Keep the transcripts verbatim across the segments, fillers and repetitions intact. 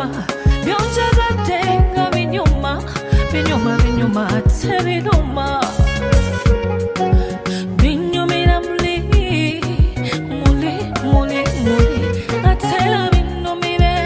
binyuma byonjagadenga binyuma binyuma binyuma ate biruma binyumira muli muli muli muli atela binumire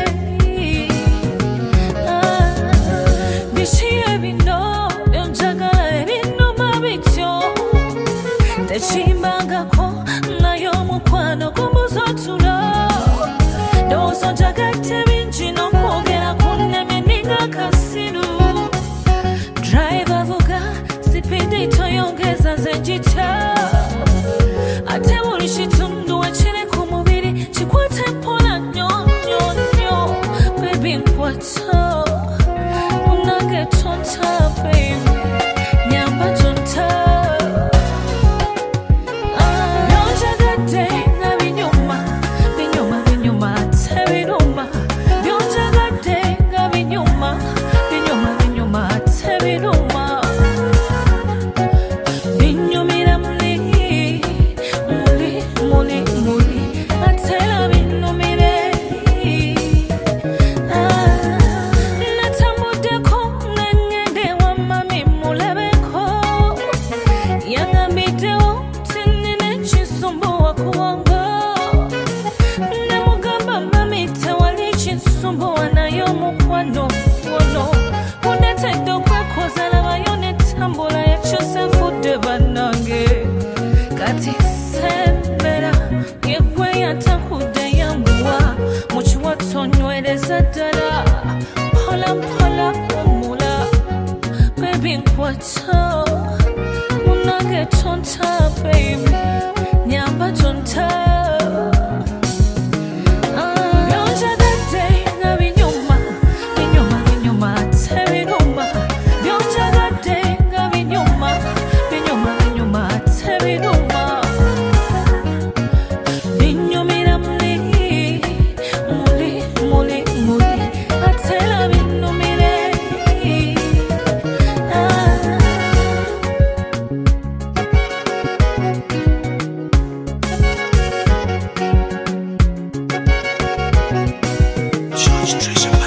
bishiye bino byonjagala binuma bityo techimbangako nayo mukwano kumuzotula dozo jagate binjino kwogera kunnemye ninga kasiru driver vuga sipidi toyongeza zenjita ate buli kitundu ekiri ku mubiri kikwate mpola nnyo nnyo nnyo baby nkwata munange tonta baby nyamba tonta kati sembera yegwe yatakude yambuwa mukiwatonywereza ddala mpola mpola omula baby nkwata munange tonta baby nyamba tonta Treasure.